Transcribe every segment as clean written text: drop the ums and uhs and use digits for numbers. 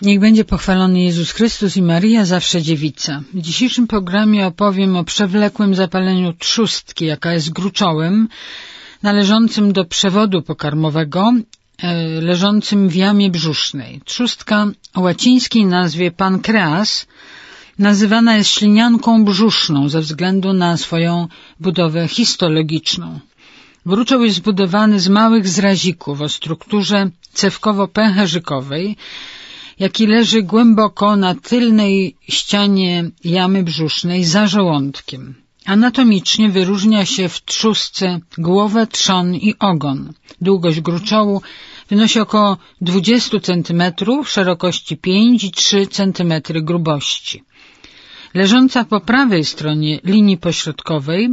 Niech będzie pochwalony Jezus Chrystus i Maryja, zawsze dziewica. W dzisiejszym programie opowiem o przewlekłym zapaleniu trzustki, jaka jest gruczołem należącym do przewodu pokarmowego, leżącym w jamie brzusznej. Trzustka o łacińskiej nazwie pankreas nazywana jest ślinianką brzuszną ze względu na swoją budowę histologiczną. Gruczoł jest zbudowany z małych zrazików o strukturze cewkowo-pęcherzykowej, jaki leży głęboko na tylnej ścianie jamy brzusznej za żołądkiem. Anatomicznie wyróżnia się w trzustce głowę, trzon i ogon. Długość gruczołu wynosi około 20 cm, szerokości 5 i 3 cm grubości. Leżąca po prawej stronie linii pośrodkowej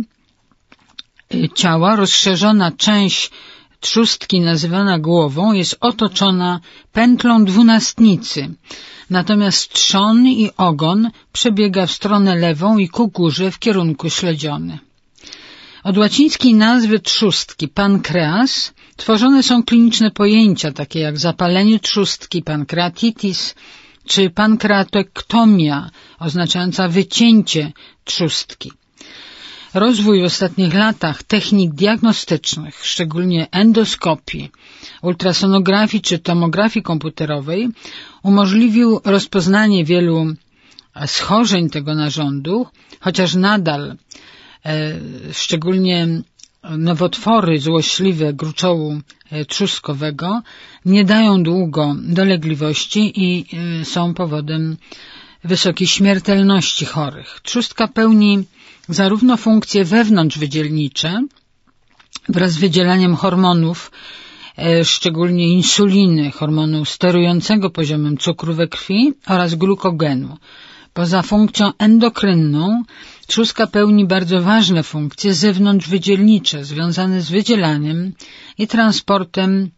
ciała rozszerzona część trzustki nazywana głową jest otoczona pętlą dwunastnicy, natomiast trzon i ogon przebiega w stronę lewą i ku górze w kierunku śledziony. Od łacińskiej nazwy trzustki pankreas tworzone są kliniczne pojęcia takie jak zapalenie trzustki, pankreatitis czy pankreatektomia oznaczająca wycięcie trzustki. Rozwój w ostatnich latach technik diagnostycznych, szczególnie endoskopii, ultrasonografii czy tomografii komputerowej, umożliwił rozpoznanie wielu schorzeń tego narządu, chociaż nadal szczególnie nowotwory złośliwe gruczołu trzustkowego nie dają długo dolegliwości i są powodem wysokiej śmiertelności chorych. Trzustka pełni zarówno funkcje wewnątrzwydzielnicze wraz z wydzielaniem hormonów, szczególnie insuliny, hormonu sterującego poziomem cukru we krwi oraz glukogenu. Poza funkcją endokrynną trzustka pełni bardzo ważne funkcje zewnątrzwydzielnicze związane z wydzielaniem i transportem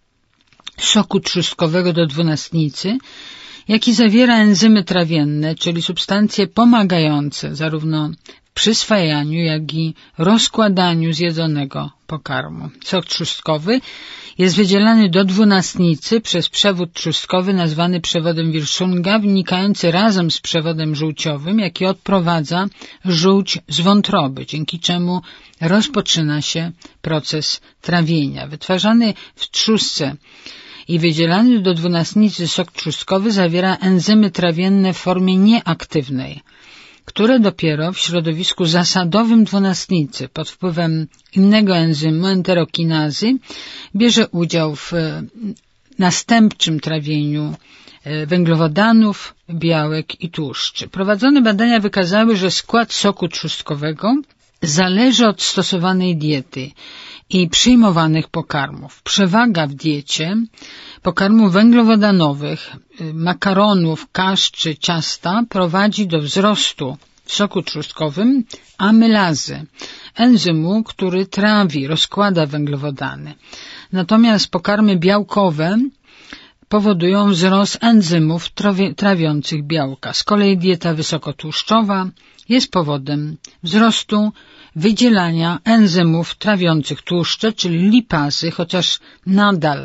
soku trzustkowego do dwunastnicy, jaki zawiera enzymy trawienne, czyli substancje pomagające zarówno w przyswajaniu, jak i rozkładaniu zjedzonego pokarmu. Sok trzustkowy jest wydzielany do dwunastnicy przez przewód trzustkowy nazwany przewodem Wirszunga, wynikający razem z przewodem żółciowym, jaki odprowadza żółć z wątroby, dzięki czemu rozpoczyna się proces trawienia. Wytwarzany w trzustce i wydzielany do dwunastnicy sok trzustkowy zawiera enzymy trawienne w formie nieaktywnej, które dopiero w środowisku zasadowym dwunastnicy pod wpływem innego enzymu, enterokinazy, bierze udział w następczym trawieniu węglowodanów, białek i tłuszczy. Prowadzone badania wykazały, że skład soku trzustkowego zależy od stosowanej diety i przyjmowanych pokarmów. Przewaga w diecie pokarmów węglowodanowych, makaronów, kasz czy ciasta prowadzi do wzrostu w soku trzustkowym amylazy, enzymu, który trawi, rozkłada węglowodany. Natomiast pokarmy białkowe powodują wzrost enzymów trawiących białka. Z kolei dieta wysokotłuszczowa jest powodem wzrostu wydzielania enzymów trawiących tłuszcze, czyli lipazy, chociaż nadal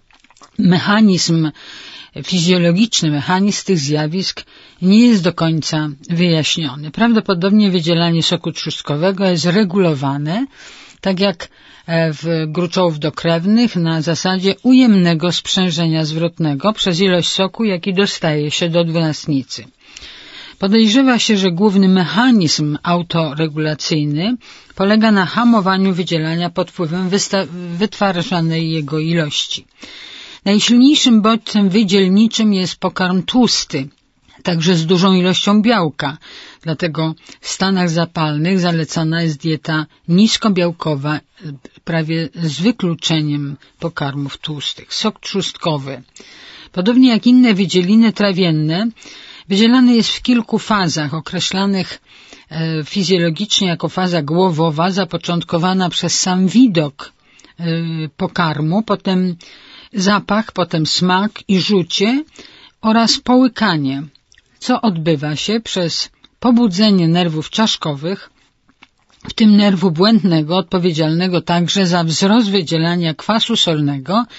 fizjologiczny mechanizm tych zjawisk nie jest do końca wyjaśniony. Prawdopodobnie wydzielanie soku trzustkowego jest regulowane, tak jak w gruczołów dokrewnych, na zasadzie ujemnego sprzężenia zwrotnego przez ilość soku, jaki dostaje się do dwunastnicy. Podejrzewa się, że główny mechanizm autoregulacyjny polega na hamowaniu wydzielania pod wpływem wytwarzanej jego ilości. Najsilniejszym bodźcem wydzielniczym jest pokarm tłusty, także z dużą ilością białka. Dlatego w stanach zapalnych zalecana jest dieta niskobiałkowa, prawie z wykluczeniem pokarmów tłustych. Sok trzustkowy, podobnie jak inne wydzieliny trawienne, wydzielany jest w kilku fazach określanych fizjologicznie jako faza głowowa, zapoczątkowana przez sam widok pokarmu, potem zapach, potem smak i rzucie oraz połykanie, co odbywa się przez pobudzenie nerwów czaszkowych, w tym nerwu błędnego, odpowiedzialnego także za wzrost wydzielania kwasu solnego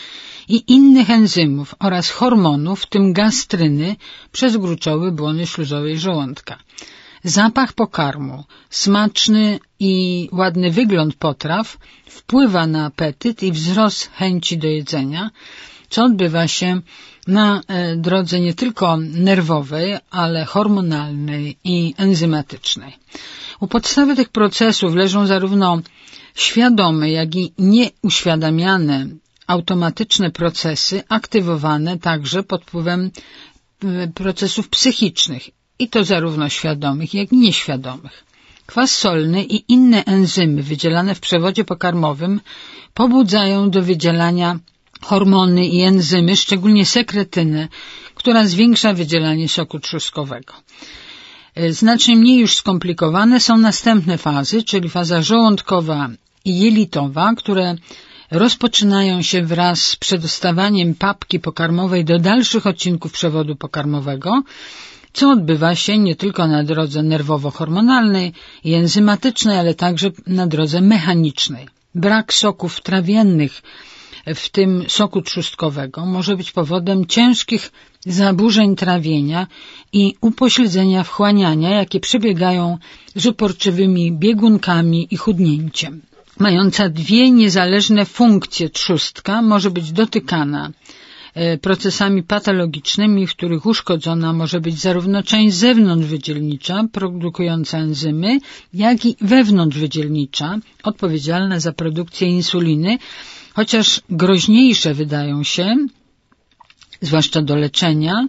i innych enzymów oraz hormonów, w tym gastryny, przez gruczoły błony śluzowej żołądka. Zapach pokarmu, smaczny i ładny wygląd potraw wpływa na apetyt i wzrost chęci do jedzenia, co odbywa się na drodze nie tylko nerwowej, ale hormonalnej i enzymatycznej. U podstawy tych procesów leżą zarówno świadome, jak i nieuświadamiane automatyczne procesy aktywowane także pod wpływem procesów psychicznych, i to zarówno świadomych, jak i nieświadomych. Kwas solny i inne enzymy wydzielane w przewodzie pokarmowym pobudzają do wydzielania hormony i enzymy, szczególnie sekretynę, która zwiększa wydzielanie soku trzustkowego. Znacznie mniej już skomplikowane są następne fazy, czyli faza żołądkowa i jelitowa, które rozpoczynają się wraz z przedostawaniem papki pokarmowej do dalszych odcinków przewodu pokarmowego, co odbywa się nie tylko na drodze nerwowo-hormonalnej i enzymatycznej, ale także na drodze mechanicznej. Brak soków trawiennych, w tym soku trzustkowego, może być powodem ciężkich zaburzeń trawienia i upośledzenia wchłaniania, jakie przebiegają z uporczywymi biegunkami i chudnięciem. Mająca dwie niezależne funkcje trzustka może być dotykana procesami patologicznymi, w których uszkodzona może być zarówno część zewnątrzwydzielnicza produkująca enzymy, jak i wewnątrzwydzielnicza odpowiedzialna za produkcję insuliny, chociaż groźniejsze wydają się, zwłaszcza do leczenia,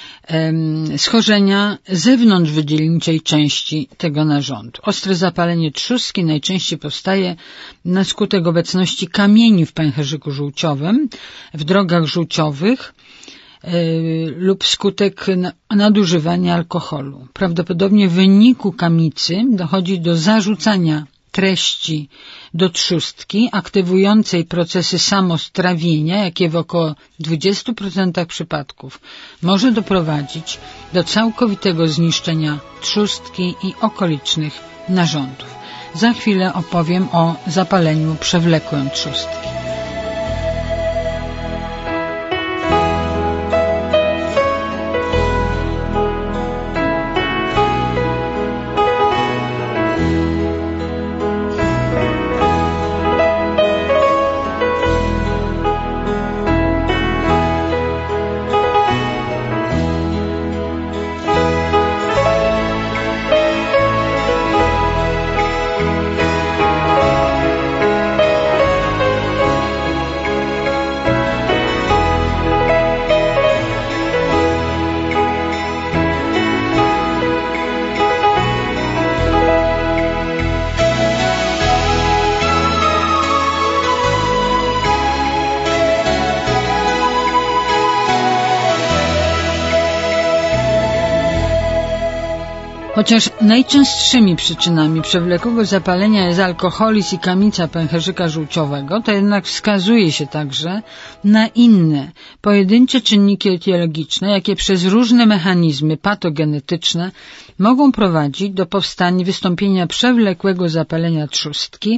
schorzenia zewnątrzwydzielniczej części tego narządu. Ostre zapalenie trzustki najczęściej powstaje na skutek obecności kamieni w pęcherzyku żółciowym, w drogach żółciowych lub wskutek nadużywania alkoholu. Prawdopodobnie w wyniku kamicy dochodzi do zarzucania treści do trzustki, aktywującej procesy samostrawienia, jakie w około 20% przypadków może doprowadzić do całkowitego zniszczenia trzustki i okolicznych narządów. Za chwilę opowiem o zapaleniu przewlekłym trzustki. Chociaż najczęstszymi przyczynami przewlekłego zapalenia jest alkoholizm i kamica pęcherzyka żółciowego, to jednak wskazuje się także na inne, pojedyncze czynniki etiologiczne, jakie przez różne mechanizmy patogenetyczne mogą prowadzić do powstania wystąpienia przewlekłego zapalenia trzustki,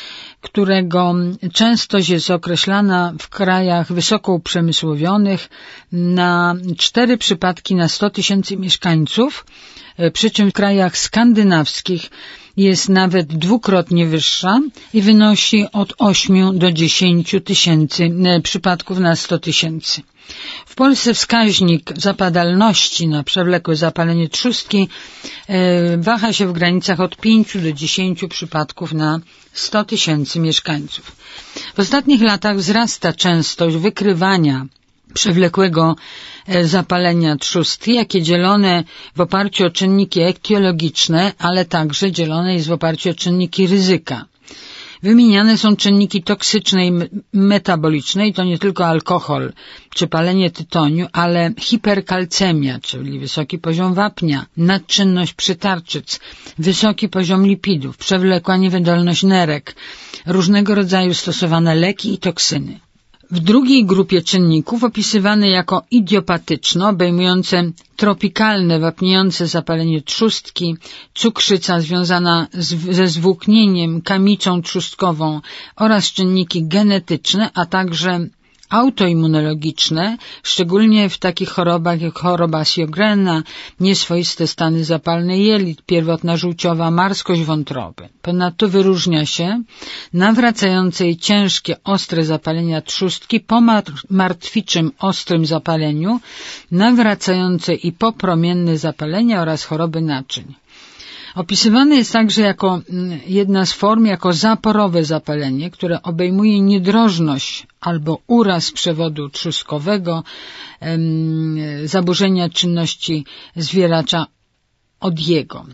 którego częstość jest określana w krajach wysoko uprzemysłowionych na 4 przypadki na 100 tysięcy mieszkańców, przy czym w krajach skandynawskich jest nawet dwukrotnie wyższa i wynosi od 8 do 10 tysięcy przypadków na 100 tysięcy. W Polsce wskaźnik zapadalności na przewlekłe zapalenie trzustki waha się w granicach od 5 do 10 przypadków na 100 tysięcy mieszkańców. W ostatnich latach wzrasta częstość wykrywania przewlekłego zapalenia trzustki, jakie dzielone w oparciu o czynniki etiologiczne, ale także dzielone jest w oparciu o czynniki ryzyka. Wymieniane są czynniki toksyczne i metaboliczne i to nie tylko alkohol czy palenie tytoniu, ale hiperkalcemia, czyli wysoki poziom wapnia, nadczynność przytarczyc, wysoki poziom lipidów, przewlekła niewydolność nerek, różnego rodzaju stosowane leki i toksyny. W drugiej grupie czynników, opisywane jako idiopatyczne, obejmujące tropikalne, wapniejące zapalenie trzustki, cukrzyca związana ze zwłóknieniem, kamicą trzustkową oraz czynniki genetyczne, a także autoimmunologiczne, szczególnie w takich chorobach jak choroba Sjogrena, nieswoiste stany zapalne jelit, pierwotna żółciowa marskość wątroby. Ponadto wyróżnia się nawracające i ciężkie, ostre zapalenia trzustki po martwiczym ostrym zapaleniu, nawracające i popromienne zapalenia oraz choroby naczyń. Opisywane jest także jako jedna z form jako zaporowe zapalenie, które obejmuje niedrożność albo uraz przewodu trzustkowego, zaburzenia czynności zwieracza odjiego.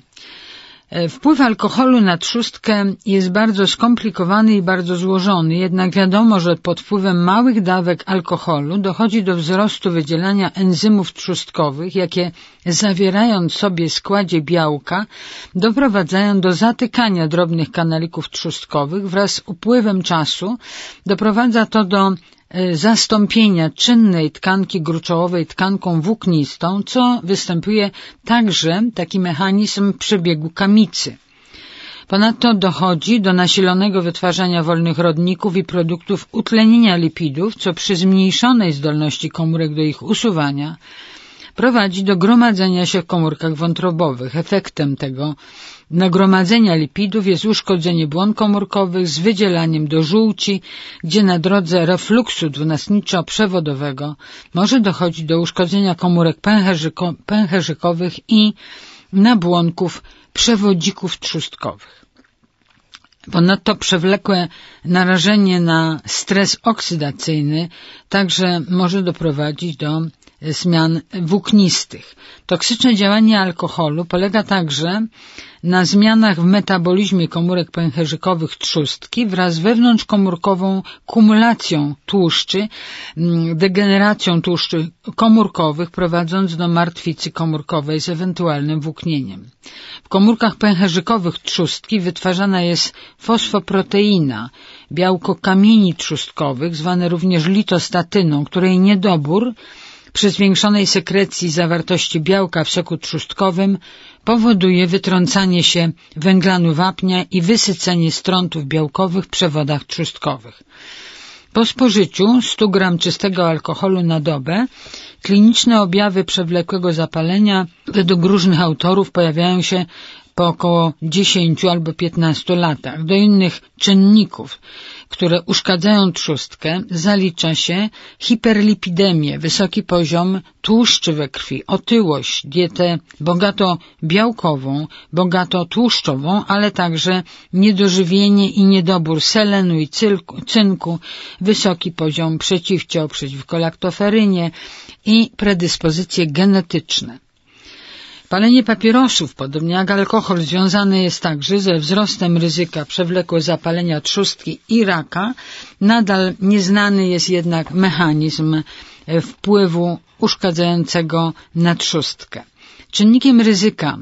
Wpływ alkoholu na trzustkę jest bardzo skomplikowany i bardzo złożony, jednak wiadomo, że pod wpływem małych dawek alkoholu dochodzi do wzrostu wydzielania enzymów trzustkowych, jakie zawierając w sobie składzie białka doprowadzają do zatykania drobnych kanalików trzustkowych. Wraz z upływem czasu doprowadza to do zastąpienia czynnej tkanki gruczołowej tkanką włóknistą, co występuje także taki mechanizm przebiegu kamicy. Ponadto dochodzi do nasilonego wytwarzania wolnych rodników i produktów utlenienia lipidów, co przy zmniejszonej zdolności komórek do ich usuwania prowadzi do gromadzenia się w komórkach wątrobowych. Efektem tego nagromadzenia lipidów jest uszkodzenie błon komórkowych z wydzielaniem do żółci, gdzie na drodze refluksu dwunastniczo-przewodowego może dochodzić do uszkodzenia komórek pęcherzykowych i nabłonków przewodzików trzustkowych. Ponadto przewlekłe narażenie na stres oksydacyjny także może doprowadzić do zmian włóknistych. Toksyczne działanie alkoholu polega także na zmianach w metabolizmie komórek pęcherzykowych trzustki wraz z wewnątrzkomórkową kumulacją tłuszczy, degeneracją tłuszczy komórkowych, prowadząc do martwicy komórkowej z ewentualnym włóknieniem. W komórkach pęcherzykowych trzustki wytwarzana jest fosfoproteina, białko kamieni trzustkowych, zwane również litostatyną, której niedobór przy zwiększonej sekrecji zawartości białka w soku trzustkowym powoduje wytrącanie się węglanu wapnia i wysycenie strątów białkowych w przewodach trzustkowych. Po spożyciu 100 g czystego alkoholu na dobę kliniczne objawy przewlekłego zapalenia według różnych autorów pojawiają się po około 10 albo 15 latach. Do innych czynników, które uszkadzają trzustkę, zalicza się hiperlipidemię, wysoki poziom tłuszczy we krwi, otyłość, dietę bogato białkową, bogato tłuszczową, ale także niedożywienie i niedobór selenu i cynku, wysoki poziom przeciwciał przeciwko laktoferynie i predyspozycje genetyczne. Palenie papierosów, podobnie jak alkohol, związane jest także ze wzrostem ryzyka przewlekłego zapalenia trzustki i raka. Nadal nieznany jest jednak mechanizm wpływu uszkadzającego na trzustkę. Czynnikiem ryzyka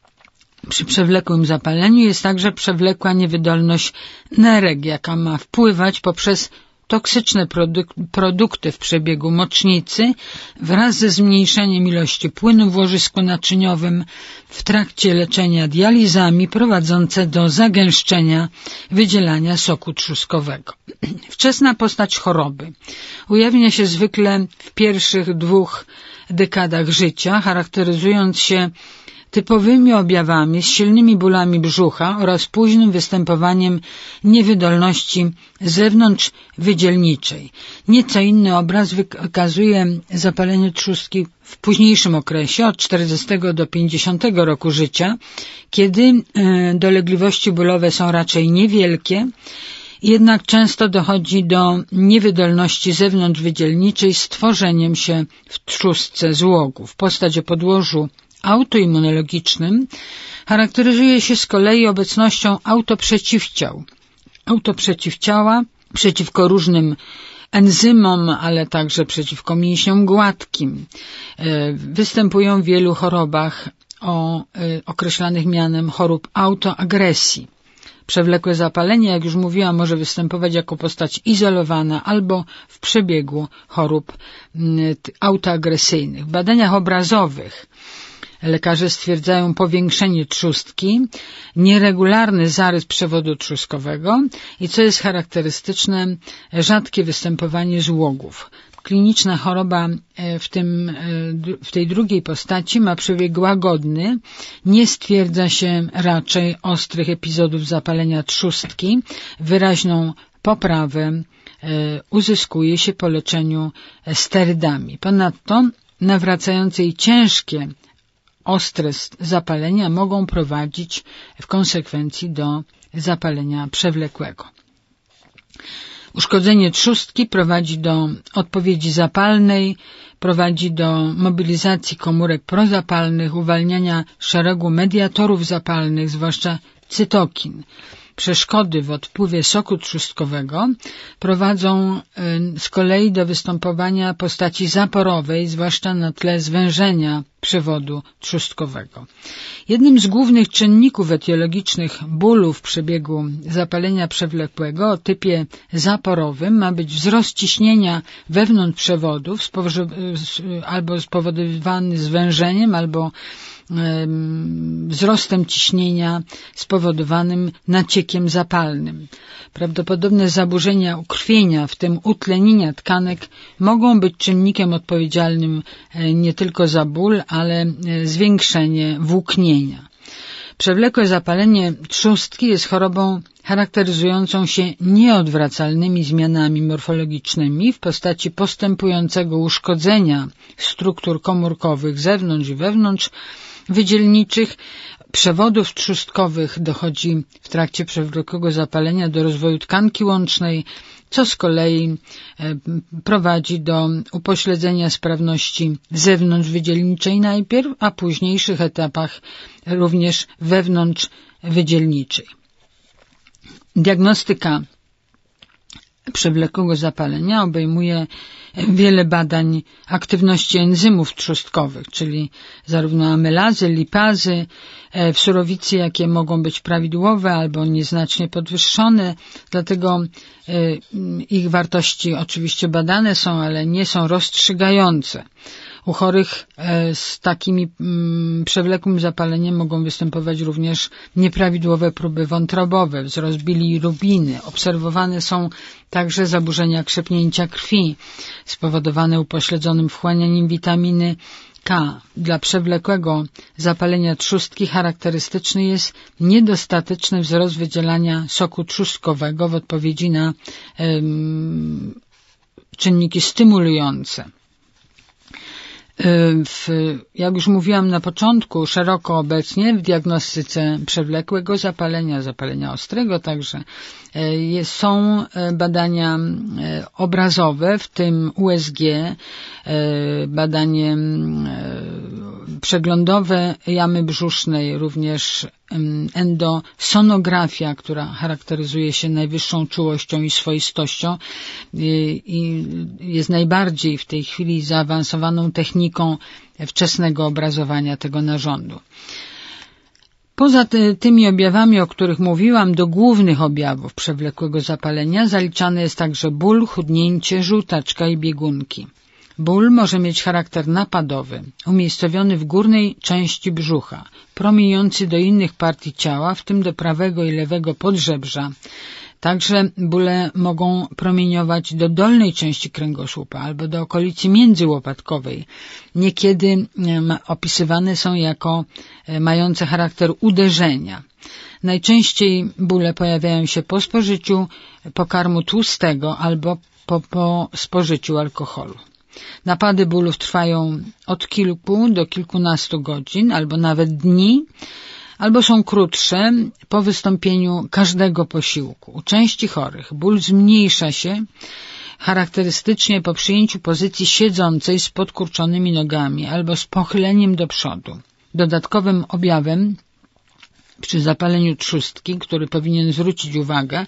przy przewlekłym zapaleniu jest także przewlekła niewydolność nerek, jaka ma wpływać poprzez toksyczne produkty w przebiegu mocznicy wraz ze zmniejszeniem ilości płynu w łożysku naczyniowym w trakcie leczenia dializami prowadzące do zagęszczenia wydzielania soku trzustkowego. Wczesna postać choroby ujawnia się zwykle w pierwszych 2 dekadach życia, charakteryzując się typowymi objawami z silnymi bólami brzucha oraz późnym występowaniem niewydolności zewnątrzwydzielniczej. Nieco inny obraz wykazuje zapalenie trzustki w późniejszym okresie, od 40 do 50 roku życia, kiedy dolegliwości bólowe są raczej niewielkie, jednak często dochodzi do niewydolności zewnątrzwydzielniczej z tworzeniem się w trzustce złogów. Postać o podłożu autoimmunologicznym charakteryzuje się z kolei obecnością autoprzeciwciał. Autoprzeciwciała przeciwko różnym enzymom, ale także przeciwko mięśniom gładkim. Występują w wielu chorobach określanych mianem chorób autoagresji. Przewlekłe zapalenie, jak już mówiłam, może występować jako postać izolowana albo w przebiegu chorób autoagresyjnych. W badaniach obrazowych Lekarze stwierdzają powiększenie trzustki, nieregularny zarys przewodu trzustkowego i, co jest charakterystyczne, rzadkie występowanie złogów. Kliniczna choroba w tej drugiej postaci ma przebieg łagodny, nie stwierdza się raczej ostrych epizodów zapalenia trzustki, wyraźną poprawę uzyskuje się po leczeniu sterydami. Ponadto nawracające i ciężkie, ostre zapalenia mogą prowadzić w konsekwencji do zapalenia przewlekłego. Uszkodzenie trzustki prowadzi do odpowiedzi zapalnej, prowadzi do mobilizacji komórek prozapalnych, uwalniania szeregu mediatorów zapalnych, zwłaszcza cytokin. Przeszkody w odpływie soku trzustkowego prowadzą z kolei do występowania postaci zaporowej, zwłaszcza na tle zwężenia przewodu trzustkowego. Jednym z głównych czynników etiologicznych bólu w przebiegu zapalenia przewlekłego o typie zaporowym ma być wzrost ciśnienia wewnątrz przewodów albo spowodowany zwężeniem, albo wzrostem ciśnienia spowodowanym naciekiem zapalnym. Prawdopodobne zaburzenia ukrwienia, w tym utlenienia tkanek, mogą być czynnikiem odpowiedzialnym nie tylko za ból, ale zwiększenie włóknienia. Przewlekłe zapalenie trzustki jest chorobą charakteryzującą się nieodwracalnymi zmianami morfologicznymi w postaci postępującego uszkodzenia struktur komórkowych zewnątrz i wewnątrz wydzielniczych przewodów trzustkowych. Dochodzi w trakcie przewlekłego zapalenia do rozwoju tkanki łącznej, co z kolei prowadzi do upośledzenia sprawności zewnątrzwydzielniczej najpierw, a w późniejszych etapach również wewnątrzwydzielniczej. Diagnostyka przewlekłego zapalenia obejmuje wiele badań aktywności enzymów trzustkowych, czyli zarówno amylazy, lipazy w surowicy, jakie mogą być prawidłowe albo nieznacznie podwyższone, dlatego ich wartości oczywiście badane są, ale nie są rozstrzygające. U chorych z takimi przewlekłym zapaleniem mogą występować również nieprawidłowe próby wątrobowe, wzrost bilirubiny. Obserwowane są także zaburzenia krzepnięcia krwi spowodowane upośledzonym wchłanianiem witaminy K. Dla przewlekłego zapalenia trzustki charakterystyczny jest niedostateczny wzrost wydzielania soku trzustkowego w odpowiedzi na czynniki stymulujące. Jak już mówiłam na początku, szeroko obecnie w diagnostyce przewlekłego zapalenia ostrego także są badania obrazowe, w tym USG, badanie przeglądowe jamy brzusznej, również endosonografia, która charakteryzuje się najwyższą czułością i swoistością i jest najbardziej w tej chwili zaawansowaną techniką wczesnego obrazowania tego narządu. Poza tymi objawami, o których mówiłam, do głównych objawów przewlekłego zapalenia zaliczany jest także ból, chudnięcie, żółtaczka i biegunki. Ból może mieć charakter napadowy, umiejscowiony w górnej części brzucha, promieniujący do innych partii ciała, w tym do prawego i lewego podżebrza. Także bóle mogą promieniować do dolnej części kręgosłupa albo do okolicy międzyłopatkowej. Niekiedy opisywane są jako mające charakter uderzenia. Najczęściej bóle pojawiają się po spożyciu pokarmu tłustego albo po spożyciu alkoholu. Napady bólów trwają od kilku do kilkunastu godzin, albo nawet dni, albo są krótsze po wystąpieniu każdego posiłku. U części chorych ból zmniejsza się charakterystycznie po przyjęciu pozycji siedzącej z podkurczonymi nogami albo z pochyleniem do przodu. Dodatkowym objawem przy zapaleniu trzustki, który powinien zwrócić uwagę,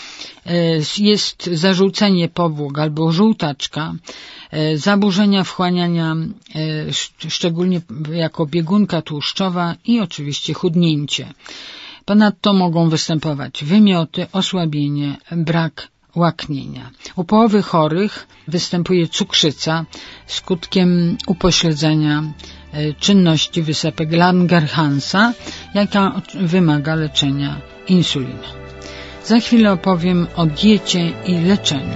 jest zażółcenie powłok albo żółtaczka, zaburzenia wchłaniania, szczególnie jako biegunka tłuszczowa i oczywiście chudnięcie. Ponadto mogą występować wymioty, osłabienie, brak łaknienia. U połowy chorych występuje cukrzyca skutkiem upośledzenia czynności wysepek Langerhansa, jaka wymaga leczenia insuliną. Za chwilę opowiem o diecie i leczeniu.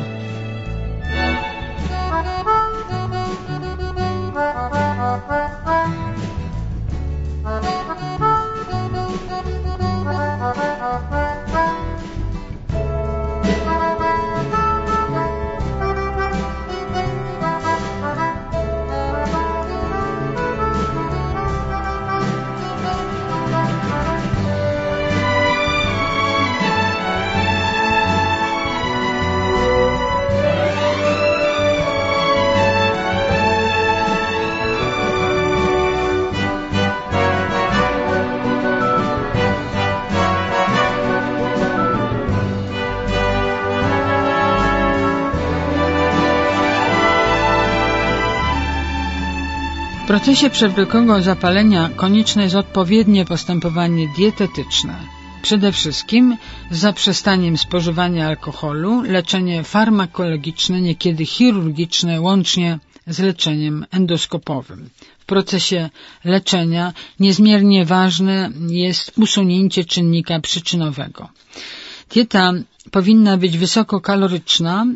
W procesie przewlekłego zapalenia konieczne jest odpowiednie postępowanie dietetyczne. Przede wszystkim z zaprzestaniem spożywania alkoholu, leczenie farmakologiczne, niekiedy chirurgiczne, łącznie z leczeniem endoskopowym. W procesie leczenia niezmiernie ważne jest usunięcie czynnika przyczynowego. Dieta powinna być wysokokaloryczna,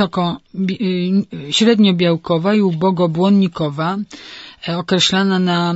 średniobiałkowa i ubogobłonnikowa, określana na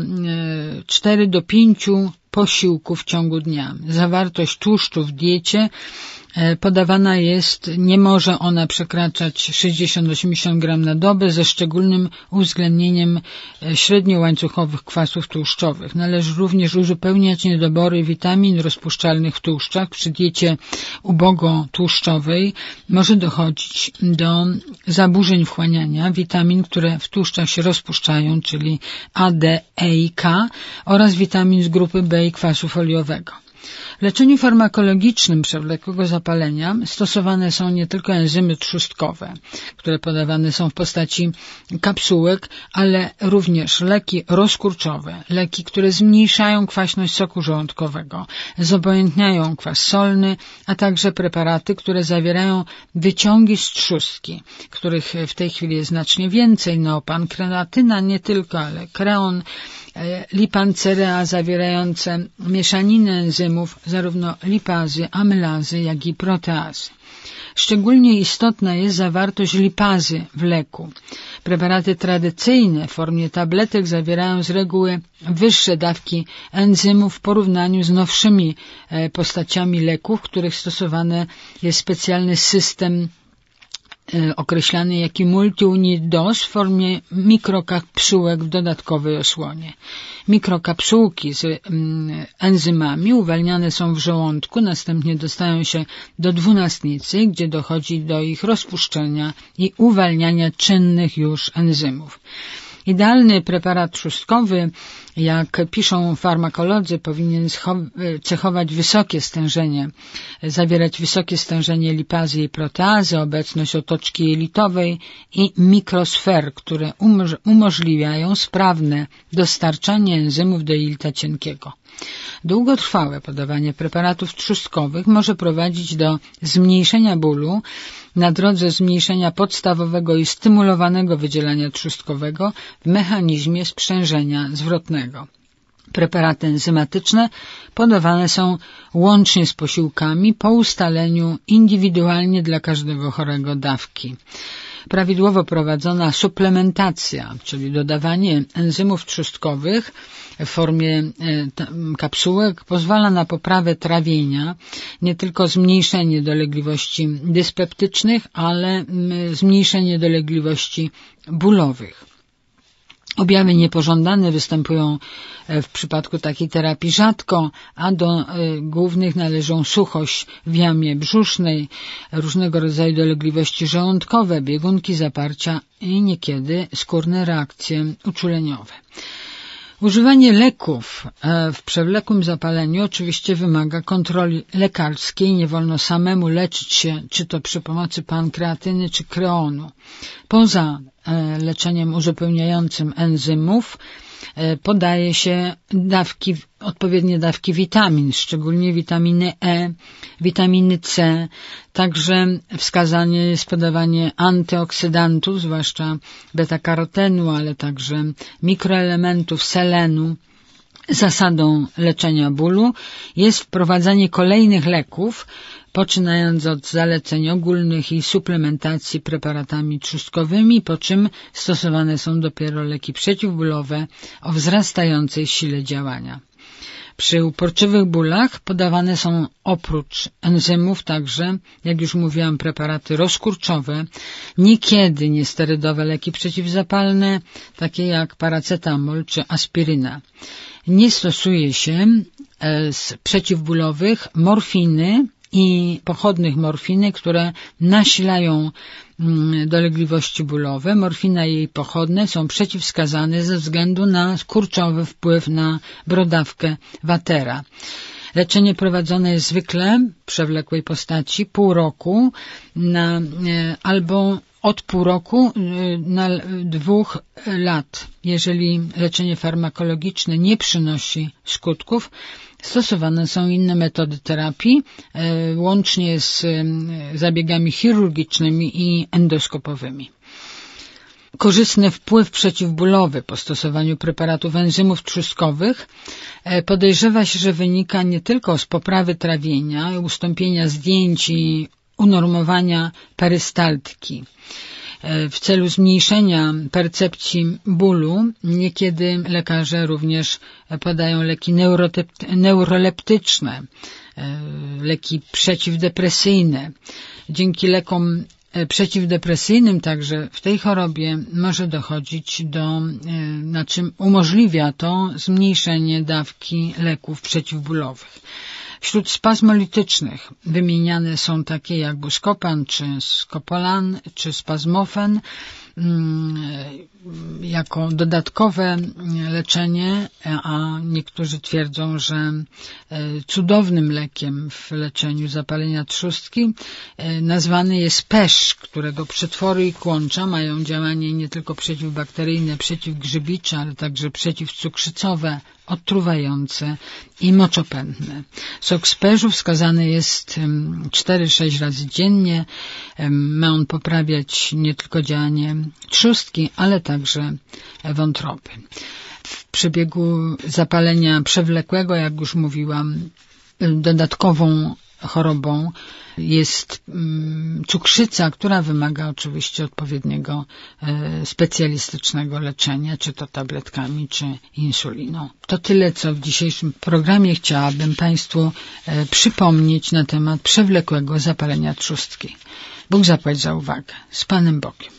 4 do 5 posiłków w ciągu dnia. Zawartość tłuszczu w diecie podawana jest, nie może ona przekraczać 60-80 gram na dobę, ze szczególnym uwzględnieniem średniołańcuchowych kwasów tłuszczowych. Należy również uzupełniać niedobory witamin rozpuszczalnych w tłuszczach. Przy diecie ubogotłuszczowej może dochodzić do zaburzeń wchłaniania witamin, które w tłuszczach się rozpuszczają, czyli A, D, E i K, oraz witamin z grupy B i kwasu foliowego. W leczeniu farmakologicznym przewlekłego zapalenia stosowane są nie tylko enzymy trzustkowe, które podawane są w postaci kapsułek, ale również leki rozkurczowe, leki, które zmniejszają kwaśność soku żołądkowego, zobojętniają kwas solny, a także preparaty, które zawierają wyciągi z trzustki, których w tej chwili jest znacznie więcej, neopan, kreatyna, nie tylko, ale kreon, lipancerea zawierające mieszaninę enzymów, zarówno lipazy, amylazy, jak i proteazy. Szczególnie istotna jest zawartość lipazy w leku. Preparaty tradycyjne w formie tabletek zawierają z reguły wyższe dawki enzymów w porównaniu z nowszymi postaciami leków, w których stosowany jest specjalny system określany jako multi-unit dose w formie mikrokapsułek w dodatkowej osłonie. Mikrokapsułki z enzymami uwalniane są w żołądku, następnie dostają się do dwunastnicy, gdzie dochodzi do ich rozpuszczenia i uwalniania czynnych już enzymów. Idealny preparat trzustkowy, jak piszą farmakolodzy, powinien cechować wysokie stężenie, zawierać wysokie stężenie lipazy i proteazy, obecność otoczki jelitowej i mikrosfer, które umożliwiają sprawne dostarczanie enzymów do jelita cienkiego. Długotrwałe podawanie preparatów trzustkowych może prowadzić do zmniejszenia bólu na drodze zmniejszenia podstawowego i stymulowanego wydzielania trzustkowego w mechanizmie sprzężenia zwrotnego. Preparaty enzymatyczne podawane są łącznie z posiłkami po ustaleniu indywidualnie dla każdego chorego dawki. Prawidłowo prowadzona suplementacja, czyli dodawanie enzymów trzustkowych w formie kapsułek, pozwala na poprawę trawienia, nie tylko zmniejszenie dolegliwości dyspeptycznych, ale zmniejszenie dolegliwości bólowych. Objawy niepożądane występują w przypadku takiej terapii rzadko, a do głównych należą suchość w jamie brzusznej, różnego rodzaju dolegliwości żołądkowe, biegunki, zaparcia i niekiedy skórne reakcje uczuleniowe. Używanie leków w przewlekłym zapaleniu oczywiście wymaga kontroli lekarskiej. Nie wolno samemu leczyć się, czy to przy pomocy pankreatyny, czy kreonu. Poza leczeniem uzupełniającym enzymów podaje się odpowiednie dawki witamin, szczególnie witaminy E, witaminy C. Także wskazane jest podawanie antyoksydantów, zwłaszcza beta-karotenu, ale także mikroelementów, selenu. Zasadą leczenia bólu jest wprowadzanie kolejnych leków, poczynając od zaleceń ogólnych i suplementacji preparatami trzustkowymi, po czym stosowane są dopiero leki przeciwbólowe o wzrastającej sile działania. Przy uporczywych bólach podawane są oprócz enzymów także, jak już mówiłam, preparaty rozkurczowe, niekiedy niesterydowe leki przeciwzapalne, takie jak paracetamol czy aspiryna. Nie stosuje się z przeciwbólowych morfiny i pochodnych morfiny, które nasilają dolegliwości bólowe. Morfina i jej pochodne są przeciwwskazane ze względu na kurczowy wpływ na brodawkę watera. Leczenie prowadzone jest zwykle w przewlekłej postaci pół roku albo od pół roku na 2 lat. Jeżeli leczenie farmakologiczne nie przynosi skutków, stosowane są inne metody terapii, łącznie z zabiegami chirurgicznymi i endoskopowymi. Korzystny wpływ przeciwbólowy po stosowaniu preparatów enzymów trzustkowych podejrzewa się, że wynika nie tylko z poprawy trawienia, ustąpienia zdjęć i unormowania perystaltyki. W celu zmniejszenia percepcji bólu niekiedy lekarze również podają leki neuroleptyczne, leki przeciwdepresyjne. Dzięki lekom przeciwdepresyjnym także w tej chorobie może dochodzić na czym umożliwia to zmniejszenie dawki leków przeciwbólowych. Wśród spazmolitycznych wymieniane są takie jak Buscopan, czy Scopolan, czy Spazmofen jako dodatkowe leczenie, a niektórzy twierdzą, że cudownym lekiem w leczeniu zapalenia trzustki nazwany jest pesz, którego przetwory i kłącza mają działanie nie tylko przeciwbakteryjne, przeciwgrzybicze, ale także przeciwcukrzycowe, odtruwające i moczopędne. Sok z perzu wskazany jest 4-6 razy dziennie. Ma on poprawiać nie tylko działanie trzustki, ale także wątroby. W przebiegu zapalenia przewlekłego, jak już mówiłam, dodatkową chorobą jest cukrzyca, która wymaga oczywiście odpowiedniego specjalistycznego leczenia, czy to tabletkami, czy insuliną. To tyle, co w dzisiejszym programie chciałabym Państwu przypomnieć na temat przewlekłego zapalenia trzustki. Bóg zapłać za uwagę. Z Panem Bogiem.